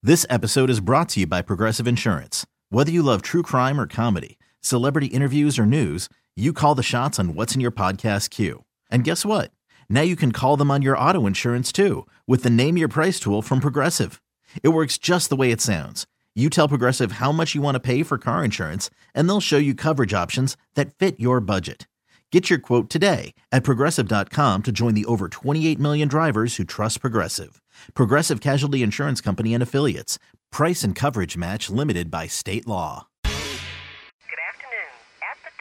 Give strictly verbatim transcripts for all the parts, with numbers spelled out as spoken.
This episode is brought to you by Progressive Insurance. Whether you love true crime or comedy, celebrity interviews or news, you call the shots on what's in your podcast queue. And guess what? Now you can call them on your auto insurance too with the Name Your Price tool from Progressive. It works just the way it sounds. You tell Progressive how much you want to pay for car insurance, and they'll show you coverage options that fit your budget. Get your quote today at Progressive dot com to join the over twenty-eight million drivers who trust Progressive. Progressive Casualty Insurance Company and Affiliates. Price and coverage match limited by state law. Good afternoon. At the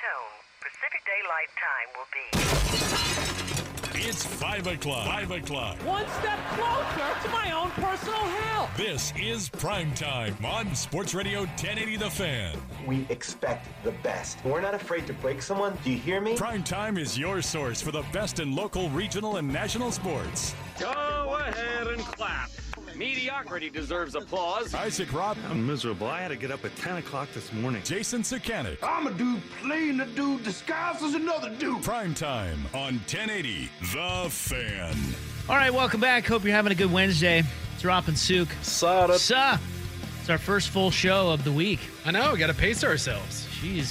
tone, Pacific Daylight Time will be... It's five o'clock. Five o'clock. One step closer to my own personal hell. This is Prime Time on Sports Radio ten eighty The Fan. We expect the best. We're not afraid to break someone. Do you hear me? Prime Time is your source for the best in local, regional, and national sports. Go ahead and clap. Mediocrity deserves applause. Isaac Robb. I'm miserable. I had to get up at ten o'clock this morning. Jason Sakanik. I'm a dude playing a dude disguised as another dude. Prime Time on ten eighty The Fan. All right, welcome back. Hope you're having a good Wednesday. It's Rob and Sook. Sup? Sup? It's our first full show of the week. I know, we got to pace ourselves. Jeez.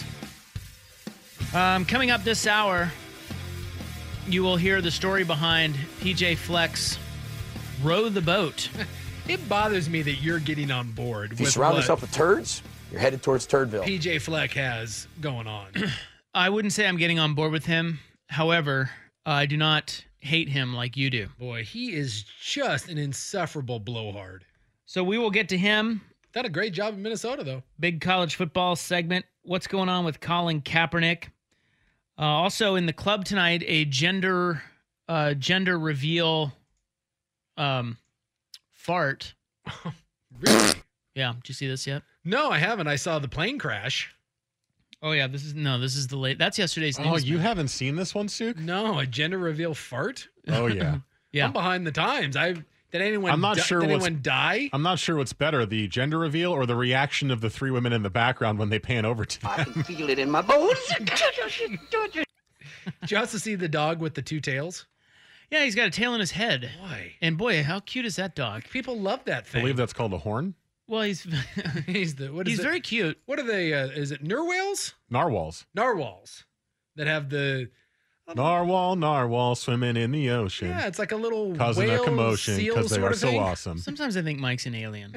Um, coming up this hour, you will hear the story behind P J Fleck's Row the Boat. It bothers me that you're getting on board if you with surround what yourself with turds, you're headed towards Turdville. P J Fleck has going on. I wouldn't say I'm getting on board with him. However, I do not hate him like you do. Boy, he is just an insufferable blowhard. So we will get to him. Done a great job in Minnesota, though. Big college football segment. What's going on with Colin Kaepernick? Uh, also in the club tonight, a gender uh, gender reveal um, fart. Really? Yeah. Did you see this yet? No, I haven't. I saw the plane crash. Oh, yeah. This is no, this is the late. That's yesterday's news. Oh, you haven't seen this one, Sook? No, a gender reveal fart? Oh, yeah. Yeah. I'm behind the times. I Did anyone, I'm not di- sure did what's- anyone die? I'm not sure what's better, the gender reveal or the reaction of the three women in the background when they pan over to them. I can feel it in my bones. Did you also see the dog with the two tails? Yeah, he's got a tail in his head. Boy. And boy, how cute is that dog? People love that I thing. believe that's called a horn. Well, he's he's the what is he's it? very cute. What are they? Uh, is it narwhals? Narwhals. Narwhals that have the Narwhal, narwhal swimming in the ocean. yeah. It's like a little Causing whale, a commotion seal because they sort are of so thing. awesome. Sometimes I think Mike's an alien.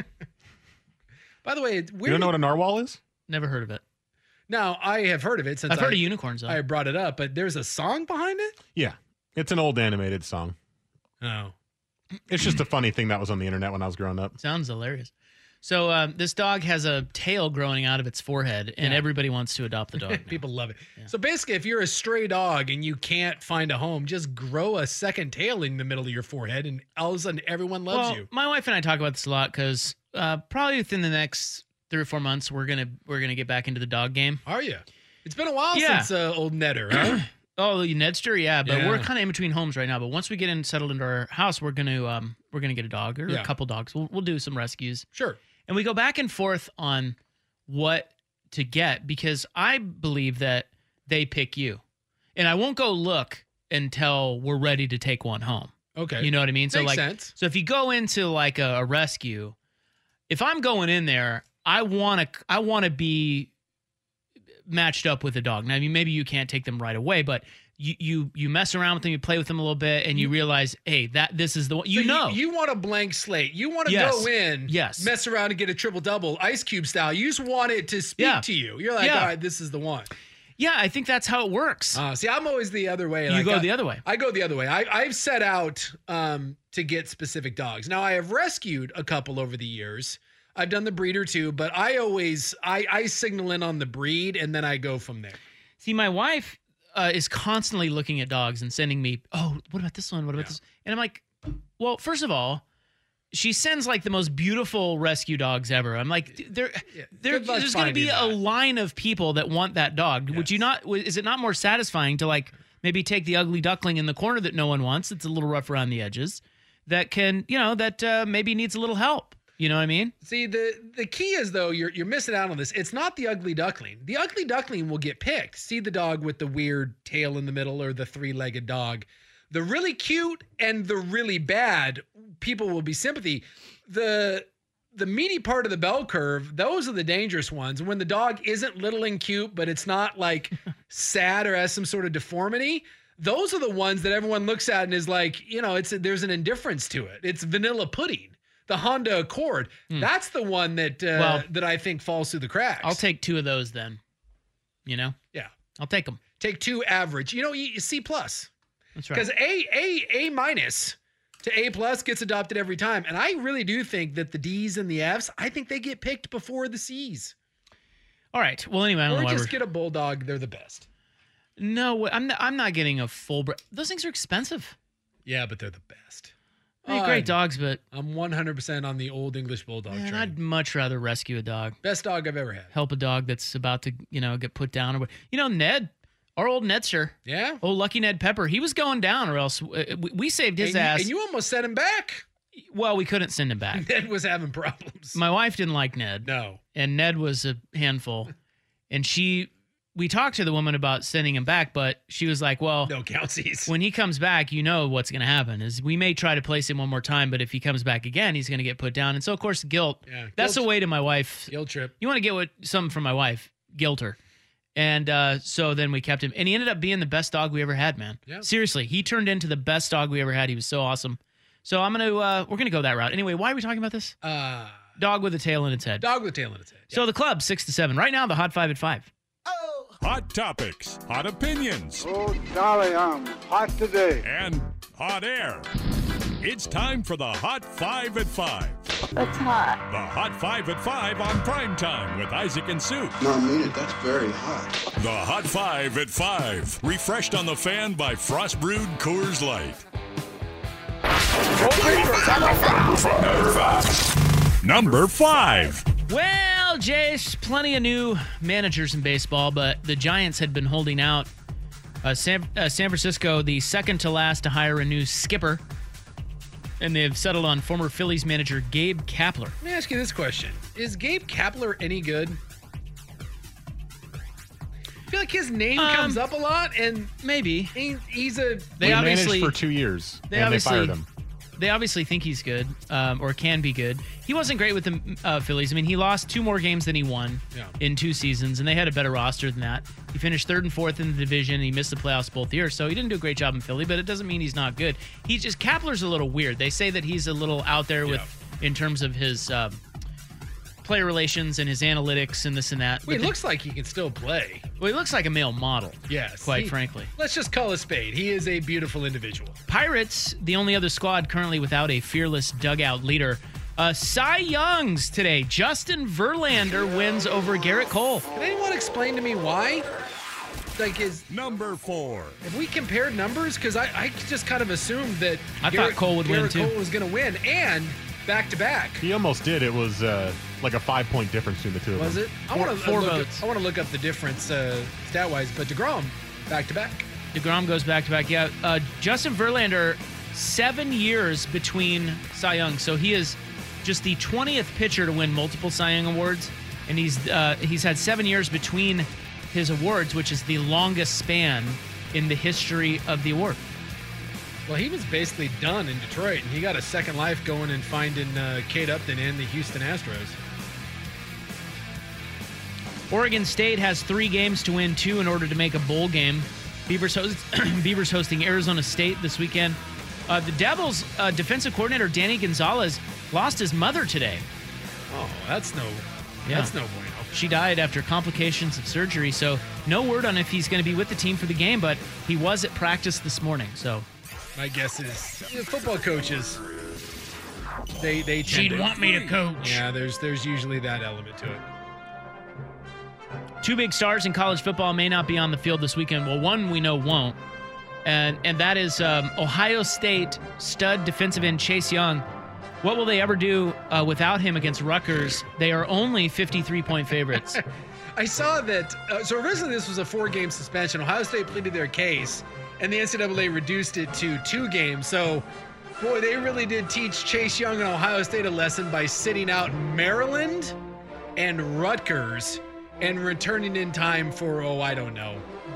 By the way, You where don't know what a narwhal is? Never heard of it. now I have heard of it since I've heard I, of unicorns, though. I brought it up, but there's a song behind it. Yeah. It's an old animated song. Oh, It's just a funny thing that was on the internet when I was growing up. Sounds hilarious. So um, this dog has a tail growing out of its forehead, and Yeah. everybody wants to adopt the dog now. people love it. Yeah. So basically, if you're a stray dog and you can't find a home, just grow a second tail in the middle of your forehead, and all of a sudden everyone loves well, you. my wife and I talk about this a lot because uh, probably within the next three or four months, we're gonna we're gonna get back into the dog game. Are you? It's been a while Yeah. since uh, old Netter, huh? Oh, the Nedster, yeah, but Yeah. we're kind of in between homes right now. But once we get in settled into our house, we're gonna um we're gonna get a dog or Yeah. a couple dogs. We'll we'll do some rescues. Sure. And we go back and forth on what to get because I believe that they pick you. And I won't go look until we're ready to take one home. Okay. You know what I mean? So Makes like sense. so if you go into like a, a rescue, if I'm going in there, I want to I want to be matched up with a dog. Now, I mean, maybe you can't take them right away, but you you you mess around with them, you play with them a little bit, and you realize, hey, that this is the one. You So know, You, want a blank slate. You want to Yes. go in, Yes. mess around and get a triple double, Ice Cube style. You just want it to speak Yeah. to you. You're like, Yeah. all right, this is the one. yeah, I think that's how it works. Uh, see, I'm always the other way. you Like, go I, the other way. I go the other way. I, I've set out um, to get specific dogs. Now, I have rescued a couple over the years. I've done the breeder too, but I always I, I signal in on the breed and then I go from there. See, my wife uh, is constantly looking at dogs and sending me, oh, what about this one? What about Yeah. this? And I'm like, well, first of all, she sends like the most beautiful rescue dogs ever. I'm like, there, Yeah. there Good luck there's going to be finding a that. line of people that want that dog. Would Yes. you not? Is it not more satisfying to like maybe take the ugly duckling in the corner that no one wants? It's a little rough around the edges. That can, you know, that uh, maybe needs a little help. You know what I mean? See, the the key is though, you're you're missing out on this. It's not the ugly duckling. The ugly duckling will get picked. See the dog with the weird tail in the middle or the three-legged dog. The really cute and the really bad, people will be sympathy. The the meaty part of the bell curve, those are the dangerous ones. When the dog isn't little and cute, but it's not like sad or has some sort of deformity, those are the ones that everyone looks at and is like, you know, it's there's an indifference to it. It's vanilla pudding. The Honda Accord. Hmm. That's the one that uh, well, that I think falls through the cracks. I'll take two of those then. You know? Yeah. I'll take them. Take two average. You know, C plus. That's right. Because A, A, A minus to A plus gets adopted every time. And I really do think that the D's and the F's, I think they get picked before the C's. All right. Well, anyway, I don't or know. Or just get a bulldog. They're the best. No, I'm not, I'm not getting a full bre- Those things are expensive. Yeah, but they're the best. They're great dogs, but I'm one hundred percent on the old English bulldog man, train. I'd much rather rescue a dog. Best dog I've ever had. Help a dog that's about to, you know, get put down or what. You know, Ned, our old Nedster. Yeah. Old Lucky Ned Pepper. He was going down or else uh, we, we saved his and ass. You, and you almost sent him back. Well, we couldn't send him back. Ned was having problems. My wife didn't like Ned. No. And Ned was a handful. And she, we talked to the woman about sending him back, but she was like, well, no countsies. When he comes back, you know what's going to happen is we may try to place him one more time, but if he comes back again, he's going to get put down. And so, of course, guilt. Yeah, that's guilt, the way to my wife. Guilt trip. You want to get what something from my wife, guilt her. And uh, so then we kept him. And he ended up being the best dog we ever had, man. Yeah. Seriously, he turned into the best dog we ever had. He was so awesome. So I'm going to, uh, we're going to go that route. Anyway, why are we talking about this? Uh, dog with a tail in its head. Dog with a tail in its head. Yeah. So the club, six to seven. Right now, the Hot Five at five. Hot topics, hot opinions. Oh, golly, I'm hot today. And hot air. It's time for the Hot Five at Five. That's hot. The Hot Five at Five on Primetime with Isaac and Sue. No, I mean it. That's very hot. The Hot Five at Five. Refreshed on the fan by Frost Brewed Coors Light. Number five. Number five. Well, Jace, plenty of new managers in baseball, but the Giants had been holding out. Uh, San, uh, San Francisco, the second to last to hire a new skipper, and they've settled on former Phillies manager Gabe Kapler. Let me ask you this question. Is Gabe Kapler any good? I feel like his name um, comes up a lot, and maybe. He, he's a... They obviously managed for two years, they and they fired him. They obviously think he's good, um, or can be good. He wasn't great with the uh, Phillies. I mean, he lost two more games than he won yeah. in two seasons, and they had a better roster than that. He finished third and fourth in the division, and he missed the playoffs both years, so he didn't do a great job in Philly, but it doesn't mean he's not good. He's just, Kapler's a little weird. They say that he's a little out there with, yeah. in terms of his um, player relations and his analytics and this and that. Well, he the, looks like he can still play. Well, he looks like a male model. Yes. Quite he, frankly. Let's just call a spade. He is a beautiful individual. Pirates, the only other squad currently without a fearless dugout leader. Uh, Cy Youngs today. Justin Verlander wins over Garrett Cole. Can anyone explain to me why? Like is number four. Have we compared numbers? Because I, I just kind of assumed that I Garrett, thought Cole would Garrett win too. Cole was going to win, and back to back. He almost did. It was uh, like a five point difference between the two of was them. Was it? I want to four look votes. Up, I want to look up the difference uh, stat wise, but DeGrom back to back. DeGrom goes back to back. Yeah, uh, Justin Verlander, seven years between Cy Young, so he is just the twentieth pitcher to win multiple Cy Young awards, and he's uh, he's had seven years between his awards, which is the longest span in the history of the award. Well, he was basically done in Detroit, and he got a second life going and finding uh, Kate Upton and the Houston Astros. Oregon State has three games to win, two in order to make a bowl game. Beavers, host, Beavers hosting Arizona State this weekend. Uh, the Devils' uh, defensive coordinator, Danny Gonzalez, lost his mother today. Oh, that's no, yeah. that's no bueno. She died after complications of surgery, so no word on if he's going to be with the team for the game, but he was at practice this morning, so... My guess is you know, football coaches, they they tend She'd to, want me to coach. Yeah, there's there's usually that element to it. Two big stars in college football may not be on the field this weekend. Well, one we know won't, and and that is um, Ohio State stud defensive end Chase Young. What will they ever do uh, without him against Rutgers? They are only fifty-three point favorites. I saw that. Uh, so originally this was a four-game suspension. Ohio State pleaded their case, and the N C double A reduced it to two games. So, boy, they really did teach Chase Young and Ohio State a lesson by sitting out Maryland and Rutgers and returning in time for, oh, I don't know,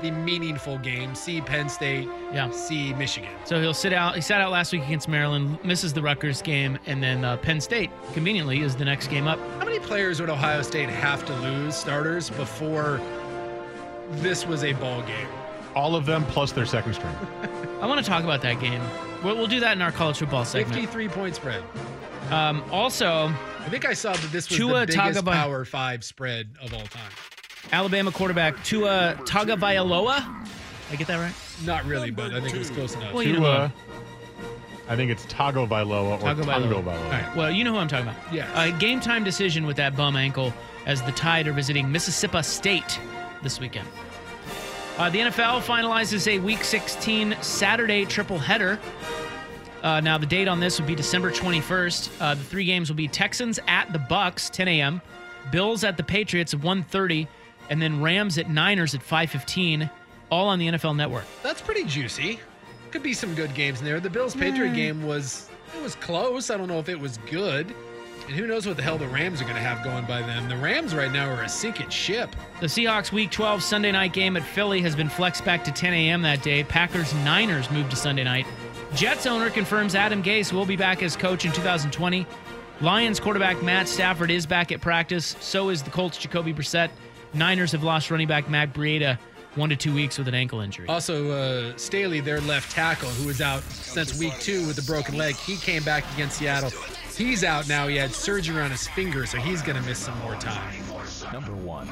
the meaningful game. See Penn State. Yeah. See Michigan. So he'll sit out. He sat out last week against Maryland, misses the Rutgers game, and then uh, Penn State, conveniently, is the next game up. How many players would Ohio State have to lose, starters, before this was a ball game? All of them plus their second string. I want to talk about that game. We'll, we'll do that in our college football segment. fifty-three point spread. Um, also, I think I saw that this was Tua the biggest Tagovailoa- Power Five spread of all time. Alabama quarterback Tua Tagovailoa. I get that right? Not really, but I think it was close enough. Well, you know Tua, who- I think it's Tagovailoa or Tagovailoa. Tagovailoa. All right. Well, you know who I'm talking about. Yes. A game time decision with that bum ankle as the Tide are visiting Mississippi State this weekend. Uh, the N F L finalizes a Week sixteen Saturday triple header. Uh, now, the date on this would be December twenty-first. Uh, the three games will be Texans at the Bucks, ten a.m., Bills at the Patriots at one thirty, and then Rams at Niners at five fifteen, all on the N F L Network. That's pretty juicy. Could be some good games in there. The Bills-Patriot Mm. game was it was close. I don't know if it was good. And who knows what the hell the Rams are going to have going by them. The Rams right now are a sinking ship. The Seahawks Week twelve Sunday night game at Philly has been flexed back to ten a.m. that day. Packers-Niners moved to Sunday night. Jets owner confirms Adam Gase will be back as coach in two thousand twenty. Lions quarterback Matt Stafford is back at practice. So is the Colts' Jacoby Brissett. Niners have lost running back Matt Breida one to two weeks with an ankle injury. Also, uh, Staley, their left tackle, who was out since week two with a broken leg, he came back against Seattle. He's out now. He had surgery on his finger, so he's going to miss some more time. Number one.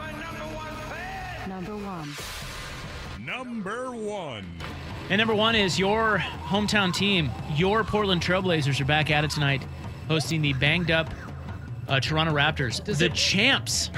Number one. Number one. And number one is your hometown team. Your Portland Trailblazers are back at it tonight, hosting the banged-up uh, Toronto Raptors, Does the it- champs.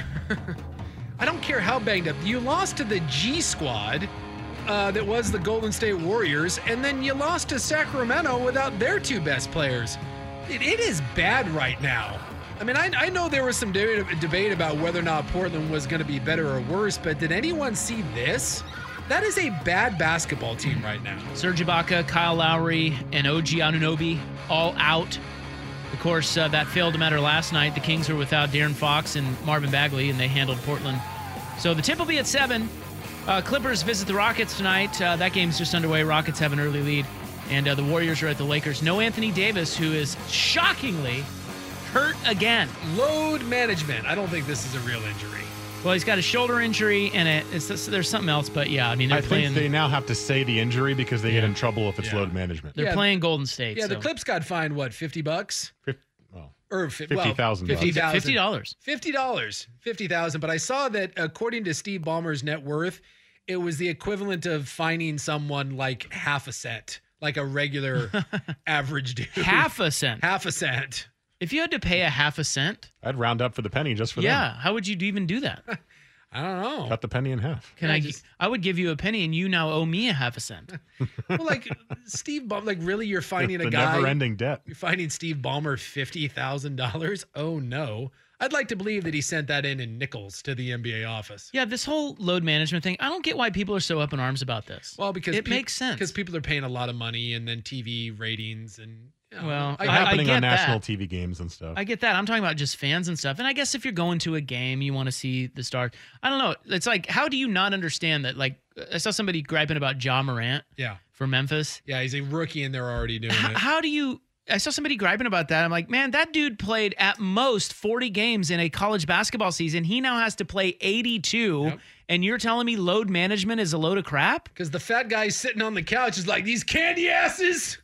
I don't care how banged up. You lost to the G Squad uh, that was the Golden State Warriors, and then you lost to Sacramento without their two best players. It, it is bad right now. I mean, I, I know there was some debate, debate about whether or not Portland was going to be better or worse, but did anyone see this? That is a bad basketball team right now. Serge Ibaka, Kyle Lowry, and O G Anunoby all out. Of course, uh, that failed to matter last night. The Kings were without De'Aaron Fox and Marvin Bagley, and they handled Portland. So the tip will be at seven. Uh, Clippers visit the Rockets tonight. Uh, that game's just underway. Rockets have an early lead. And uh, the Warriors are at the Lakers. No Anthony Davis, who is shockingly hurt again. Load management. I don't think this is a real injury. Well, he's got a shoulder injury, and it, it's, there's something else. But, yeah, I mean, they're I playing. think they now have to say the injury because they Yeah. get in trouble if it's Yeah. load management. They're Yeah. playing Golden State. Yeah, so. the Clips got fined, what, fifty bucks? Fif- well, Or fi- fifty thousand well, bucks. fifty thousand. fifty dollars. Fifty dollars, fifty thousand. But I saw that according to Steve Ballmer's net worth, it was the equivalent of fining someone like half a cent, like a regular average dude. Half a cent. Half a cent. If you had to pay a half a cent, I'd round up for the penny just for yeah, them. how would you even do that? I don't know. Cut the penny in half. Can Yeah, I? just- I would give you a penny, and you now owe me a half a cent. Well, like Steve Ballmer, like really, you're finding the a guy. never-ending debt. You're finding Steve Ballmer fifty thousand dollars. Oh no! I'd like to believe that he sent that in in nickels to the N B A office. Yeah, this whole load management thing. I don't get why people are so up in arms about this. Well, because it pe- makes sense. because people are paying a lot of money, and then T V ratings, and you know, Well, I, I- Happening get on national that. T V games and stuff. I get that. I'm talking about just fans and stuff. And I guess if you're going to a game, you want to see the stars. I don't know. It's like, how do you not understand that? Like, I saw somebody griping about Ja Morant yeah, for Memphis. yeah, he's a rookie, and they're already doing How, it. how do you? I saw somebody griping about that. I'm like, man, that dude played at most forty games in a college basketball season. He now has to play eighty-two, Yep. and you're telling me load management is a load of crap? Because the fat guy sitting on the couch is like, these candy asses.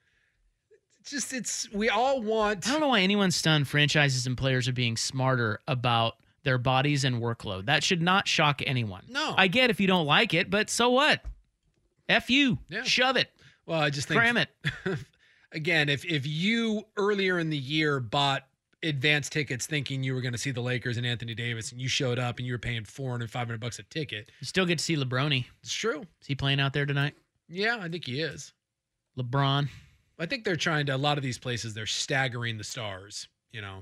It's just, it's we all want. I don't know why anyone's stunned franchises and players are being smarter about their bodies and workload. That should not shock anyone. No. I get if you don't like it, but so what? F you. Yeah. Shove it. Well, I just think Cram it. again, if if you earlier in the year bought advance tickets thinking you were going to see the Lakers and Anthony Davis, and you showed up and you were paying four hundred, five hundred bucks a ticket, You still get to see LeBron. it's true. Is he playing out there tonight? Yeah, I think he is. LeBron. I think they're trying to, a lot of these places, they're staggering the stars, you know.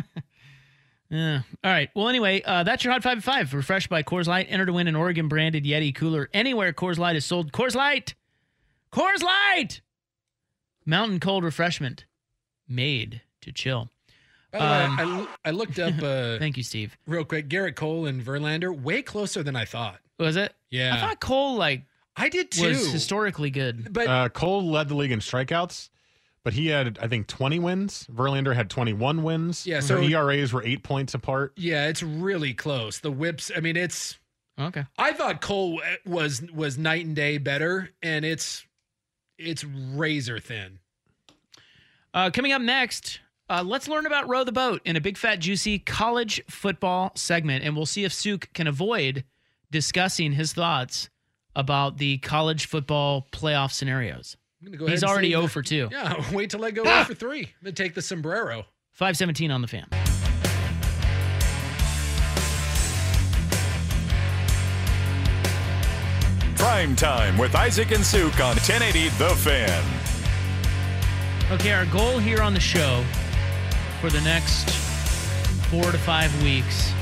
Yeah. All right. Well, anyway, uh, that's your Hot Five at Five. Refreshed by Coors Light. Enter to win an Oregon branded Yeti cooler anywhere Coors Light is sold. Coors Light. Coors Light. Mountain cold refreshment made to chill. By the way, Um, I, I looked up uh, Thank you, Steve. real quick, Garrett Cole and Verlander, way closer than I thought. Was it? Yeah. I thought Cole, like, I did too. was historically good. But Uh, Cole led the league in strikeouts, but he had, I think, twenty wins. Verlander had twenty-one wins. Yeah, so so- E R As were eight points apart. yeah, it's really close. The whips, I mean, it's Okay. I thought Cole was was night and day better, and it's it's razor thin. Uh, coming up next, uh, let's learn about Row the Boat in a big, fat, juicy college football segment, and we'll see if Suk can avoid discussing his thoughts about the college football playoff scenarios. I'm gonna go He's ahead and already say zero that- for two. Yeah, wait till I go zero for three. I'm gonna take the sombrero. five seventeen on the Fan. Prime Time with Isaac and Suk on ten eighty The Fan. Okay, our goal here on the show for the next four to five weeks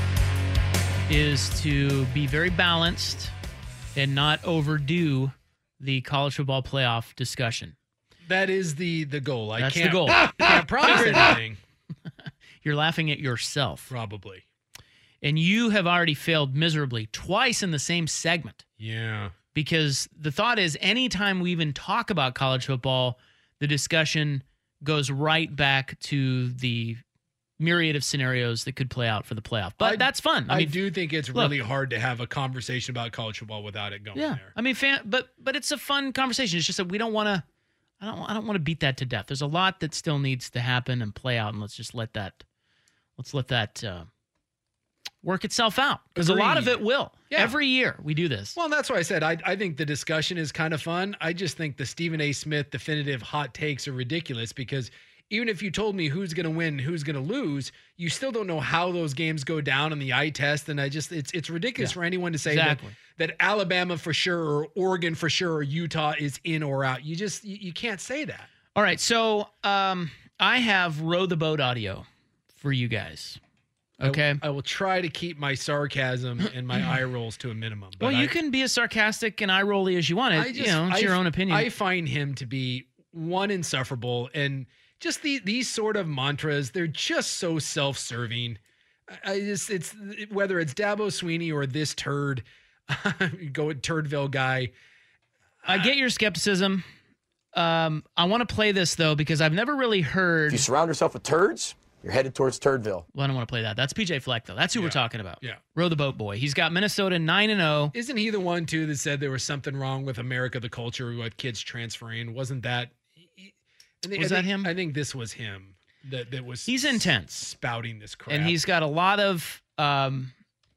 is to be very balanced and not overdo the college football playoff discussion. That is the the goal. I That's the can't, goal. can't promise anything. You're laughing at yourself. Probably. And you have already failed miserably twice in the same segment. Yeah. Because the thought is anytime we even talk about college football, the discussion goes right back to the myriad of scenarios that could play out for the playoff. But I- that's fun. I, I mean, do think it's look, really hard to have a conversation about college football without it going yeah. there. I mean, fan, but but it's a fun conversation. It's just that we don't want to. I don't. I don't want to beat that to death. There's a lot that still needs to happen and play out, and let's just let that. Let's let that uh, work itself out, because a lot of Agreed. it will. Yeah. Every year we do this. Well, that's why I said I, I think the discussion is kind of fun. I just think the Stephen A. Smith definitive hot takes are ridiculous, because even if you told me who's going to win, who's going to lose, you still don't know how those games go down in the eye test. And I just, it's it's ridiculous Yeah. for anyone to say Exactly. that, that Alabama for sure, or Oregon for sure, or Utah is in or out. You just, you, you can't say that. All right, so um, I have Row the Boat audio for you guys. Okay. I, I will try to keep my sarcasm and my eye rolls to a minimum. But Well, you I, can be as sarcastic and eye rolly as you want. It, I just, you know, it's I, your own opinion. I find him to be one insufferable, and just the, these sort of mantras, they're just so self-serving. I, I just, it's whether it's Dabo Sweeney or this turd, go with Turdville guy. I get your skepticism. Um, I want to play this though because I've never really heard. If you surround yourself with turds, you're headed towards Turdville. Well, I don't want to play that. That's P J Fleck though. That's who Yeah. we're talking about. Yeah. Row the Boat boy. He's got Minnesota nine and zero. Isn't he the one too that said there was something wrong with America, the culture, with kids transferring? Wasn't that? I think, Was I that think- him? I think this was him. That that was. He's intense. spouting this crap, And he's got a lot of. Um,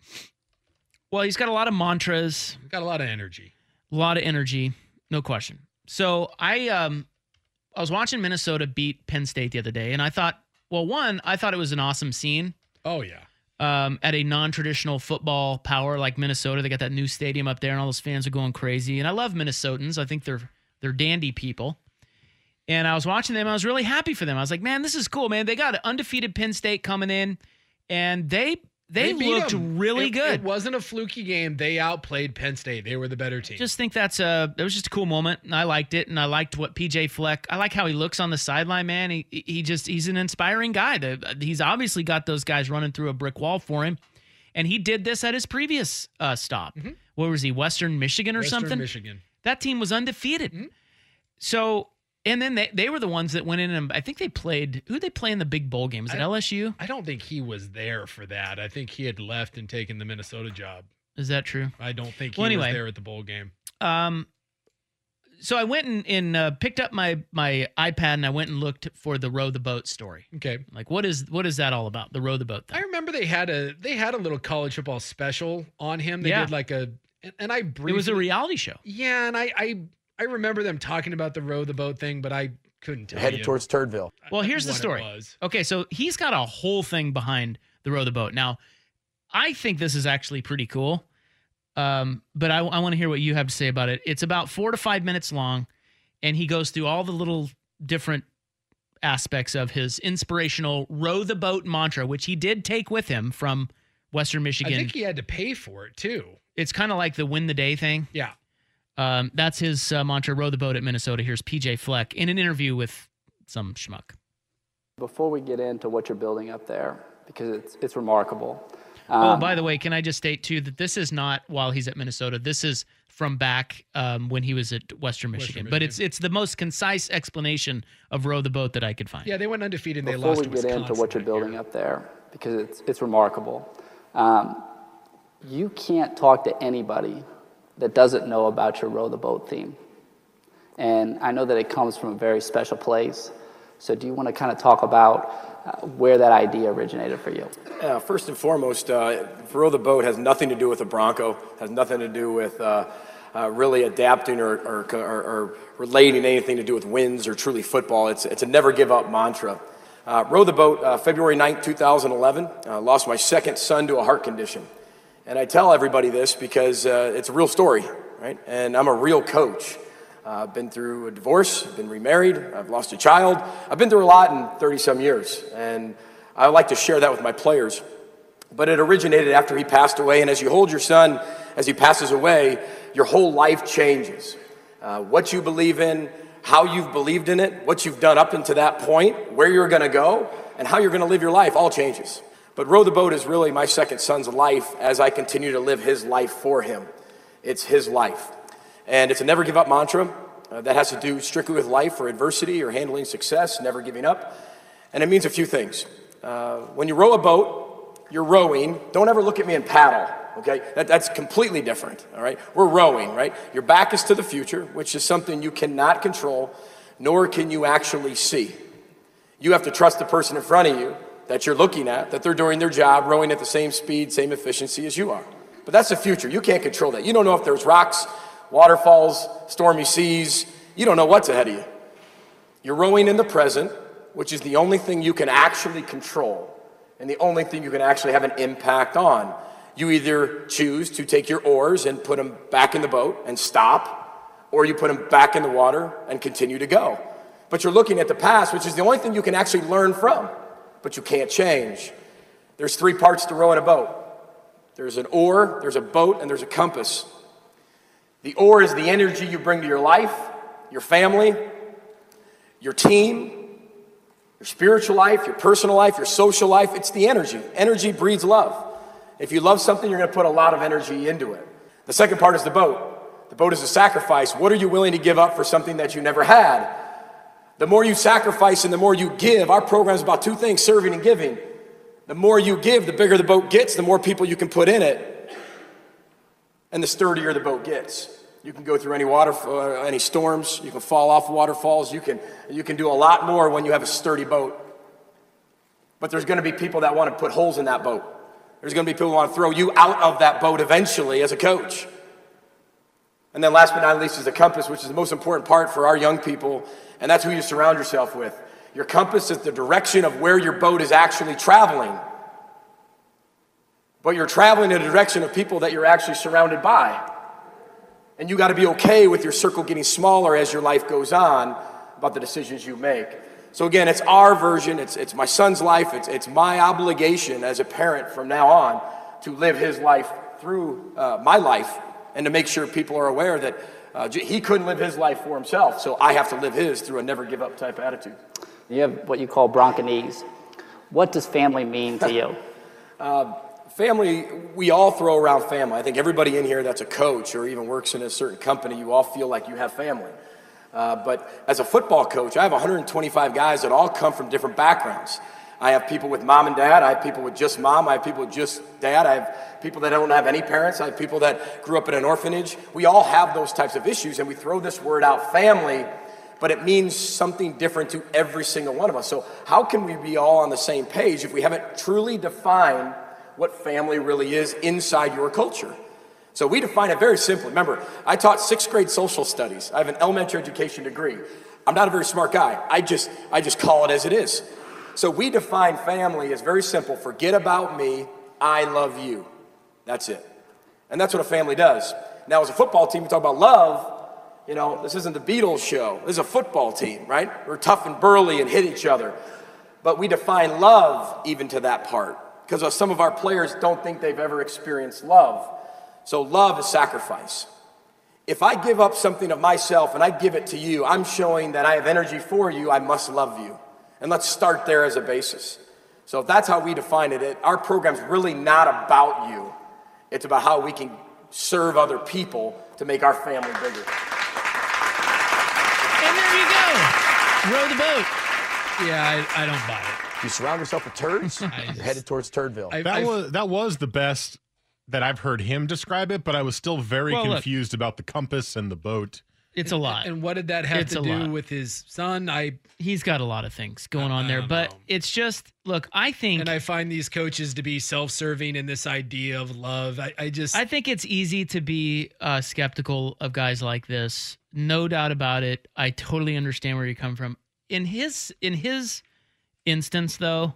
well, he's got a lot of mantras. got a lot of energy. A lot of energy, no question. So I um I was watching Minnesota beat Penn State the other day, and I thought, well, one, I thought it was an awesome scene. Oh yeah. Um, at a non-traditional football power like Minnesota, they got that new stadium up there, and all those fans are going crazy. And I love Minnesotans. I think they're they're dandy people. And I was watching them. I was really happy for them. I was like, man, this is cool, man. They got an undefeated Penn State coming in, and they they, beat looked 'em. really It- good. It wasn't a fluky game. They outplayed Penn State. They were the better team. Just think that's a that was just a cool moment. And I liked it, and I liked what P J Fleck. I like how he looks on the sideline, man. He he just he's an inspiring guy. The- He's obviously got those guys running through a brick wall for him, and he did this at his previous uh, stop. Mm-hmm. What was he? Western Michigan or Western something? Michigan. That team was undefeated. Mm-hmm. So. And then they, they were the ones that went in and I think they played. Who did they play in the big bowl game? Was it I- L S U? I don't think he was there for that. I think he had left and taken the Minnesota job. Is that true? I don't think he Well, anyway. was there at the bowl game. Um, so I went and, and uh, picked up my my iPad and I went and looked for the Row the Boat story. Okay. Like what is what is that all about? The Row the Boat thing. I remember they had a they had a little college football special on him. They Yeah. did like a and, and I briefly, It was a reality show. Yeah, and I I I remember them talking about the Row the Boat thing, but I couldn't tell You're headed you. towards Turdville. Well, here's the what it story. was. Okay, so he's got a whole thing behind the Row the Boat. Now, I think this is actually pretty cool. Um, but I, I want to hear what you have to say about it. It's about four to five minutes long, and he goes through all the little different aspects of his inspirational Row the Boat mantra, which he did take with him from Western Michigan. I think he had to pay for it too. It's kind of like the win the day thing. Yeah. Um, that's his uh, mantra, Row the Boat at Minnesota. Here's P J Fleck in an interview with some schmuck. Before we get into what you're building up there, because it's it's remarkable. oh, Um, by the way, can I just state too that this is not while he's at Minnesota. This is from back um, when he was at Western Michigan. Western But Michigan. it's it's the most concise explanation of row the boat that I could find. Yeah, they went undefeated and they Before lost we to get Wisconsin. into what you're building up there, because it's, it's remarkable, um, you can't talk to anybody that doesn't know about your row the boat theme. And I know that it comes from a very special place. So do you want to kind of talk about uh, where that idea originated for you? Yeah, first and foremost, uh, row the boat has nothing to do with a Bronco, has nothing to do with uh, uh, really adapting or, or, or, or relating anything to do with wins or truly football. It's, it's a never give up mantra. Uh, row the boat, uh, February ninth, two thousand eleven, uh, lost my second son to a heart condition. And I tell everybody this because uh, it's a real story, right? And I'm a real coach. Uh, I've been through a divorce, I've been remarried, I've lost a child. I've been through a lot in thirty-some years, and I like to share that with my players. But it originated after he passed away, and as you hold your son, as he passes away, your whole life changes. Uh, what you believe in, how you've believed in it, what you've done up until that point, where you're gonna go, and how you're gonna live your life all changes. But row the boat is really my second son's life as I continue to live his life for him. It's his life. And it's a never give up mantra uh, that has to do strictly with life or adversity or handling success, never giving up. And it means a few things. Uh, when you row a boat, you're rowing. Don't ever look at me and paddle, okay? That, that's completely different, all right? We're rowing, right? Your back is to the future, which is something you cannot control, nor can you actually see. You have to trust the person in front of you that you're looking at, that they're doing their job, rowing at the same speed, same efficiency as you are. But that's the future. You can't control that. You don't know if there's rocks, waterfalls, stormy seas. You don't know what's ahead of you. You're rowing in the present, which is the only thing you can actually control and the only thing you can actually have an impact on. You either choose to take your oars and put them back in the boat and stop, or you put them back in the water and continue to go. But you're looking at the past, which is the only thing you can actually learn from, but you can't change. There's three parts to rowing a boat. There's an oar, there's a boat, and there's a compass. The oar is the energy you bring to your life, your family, your team, your spiritual life, your personal life, your social life. It's the energy. Energy breeds love. If you love something, you're going to put a lot of energy into it. The second part is the boat. The boat is a sacrifice. What are you willing to give up for something that you never had? The more you sacrifice and the more you give, our program is about two things, serving and giving. The more you give, the bigger the boat gets, the more people you can put in it, and the sturdier the boat gets. You can go through any water, uh, any storms. You can fall off waterfalls. You can, you can do a lot more when you have a sturdy boat. But there's going to be people that want to put holes in that boat. There's going to be people who want to throw you out of that boat eventually as a coach. And then last but not least is the compass, which is the most important part for our young people, and that's who you surround yourself with. Your compass is the direction of where your boat is actually traveling. But you're traveling in the direction of people that you're actually surrounded by. And you got to be okay with your circle getting smaller as your life goes on about the decisions you make. So again, it's our version. It's, it's my son's life. It's, it's my obligation as a parent from now on to live his life through uh, my life and to make sure people are aware that uh, he couldn't live his life for himself. So I have to live his through a never give up type attitude. You have what you call Bronconese. What does family mean to you? uh, Family, we all throw around family. I think everybody in here that's a coach or even works in a certain company, you all feel like you have family. Uh, but as a football coach, I have one hundred twenty-five guys that all come from different backgrounds. I have people with mom and dad. I have people with just mom. I have people with just dad. I have people that don't have any parents. I have people that grew up in an orphanage. We all have those types of issues, and we throw this word out, family, but it means something different to every single one of us. So how can we be all on the same page if we haven't truly defined what family really is inside your culture? So we define it very simply. Remember, I taught sixth grade social studies. I have an elementary education degree. I'm not a very smart guy. I just, I just call it as it is. So we define family as very simple. Forget about me. I love you. That's it. And that's what a family does. Now, as a football team, we talk about love. You know, this isn't the Beatles show. This is a football team, right? We're tough and burly and hit each other. But we define love even to that part, because some of our players don't think they've ever experienced love. So love is sacrifice. If I give up something of myself and I give it to you, I'm showing that I have energy for you. I must love you. And let's start there as a basis. So if that's how we define it, it, our program's really not about you. It's about how we can serve other people to make our family bigger. And there you go. Row the boat. Yeah, I, I don't buy it. You surround yourself with turds, you're headed towards Turdville. I- That I've- was that was the best that I've heard him describe it, but I was still very Well, look. confused about the compass and the boat. It's a lot. And what did that have It's to a do lot. with his son? I He's got a lot of things going I- on I there, don't but know. it's just, look, I think and I find these coaches to be self-serving in this idea of love. I, I just I think it's easy to be uh, skeptical of guys like this. No doubt about it. I totally understand where you come from. In his in his instance, though,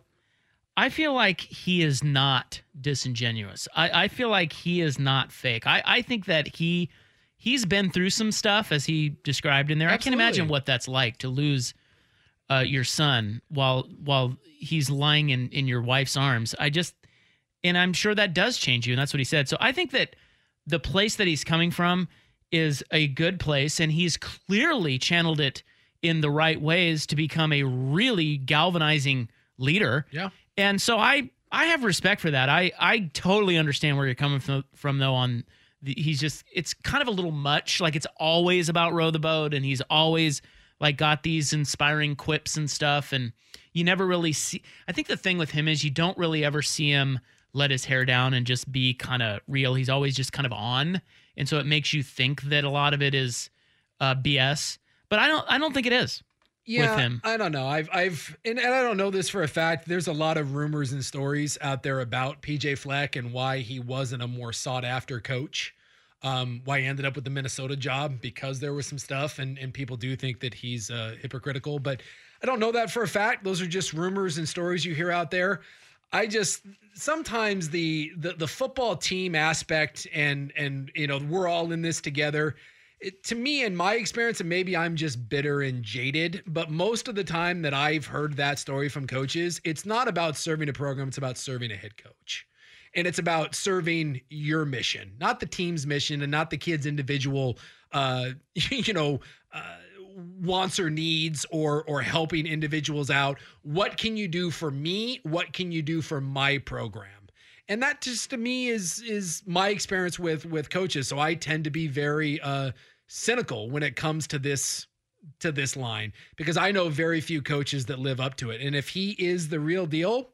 I feel like he is not disingenuous. I, I feel like he is not fake. I, I think that he he's been through some stuff, as he described in there. I can't imagine Absolutely. what that's like to lose uh, your son while while he's lying in, in your wife's arms. I just, and I'm sure that does change you, and that's what he said. So I think that the place that he's coming from is a good place, and he's clearly channeled it in the right ways to become a really galvanizing leader. Yeah. And so I I have respect for that. I I totally understand where you're coming from, from though on the, he's just, it's kind of a little much. Like, it's always about row the boat, and he's always like got these inspiring quips and stuff, and you never really see, I think the thing with him is you don't really ever see him let his hair down and just be kind of real. He's always just kind of on. And so it makes you think that a lot of it is uh, B S, but I don't I don't think it is. yeah, with him. I don't know. I've I've and, and I don't know this for a fact. There's a lot of rumors and stories out there about P J Fleck and why he wasn't a more sought after coach. Um, why he ended up with the Minnesota job, because there was some stuff, and, and people do think that he's uh, hypocritical, but I don't know that for a fact. Those are just rumors and stories you hear out there. I just sometimes the the, the football team aspect and and you know we're all in this together. It, to me, in my experience, and maybe I'm just bitter and jaded, but most of the time that I've heard that story from coaches, it's not about serving a program, it's about serving a head coach. And it's about serving your mission, not the team's mission and not the kid's individual, uh, you know, uh, wants or needs or or helping individuals out. What can you do for me? What can you do for my program? And that just to me is is my experience with with coaches. So I tend to be very uh, cynical when it comes to this to this line, because I know very few coaches that live up to it. And if he is the real deal,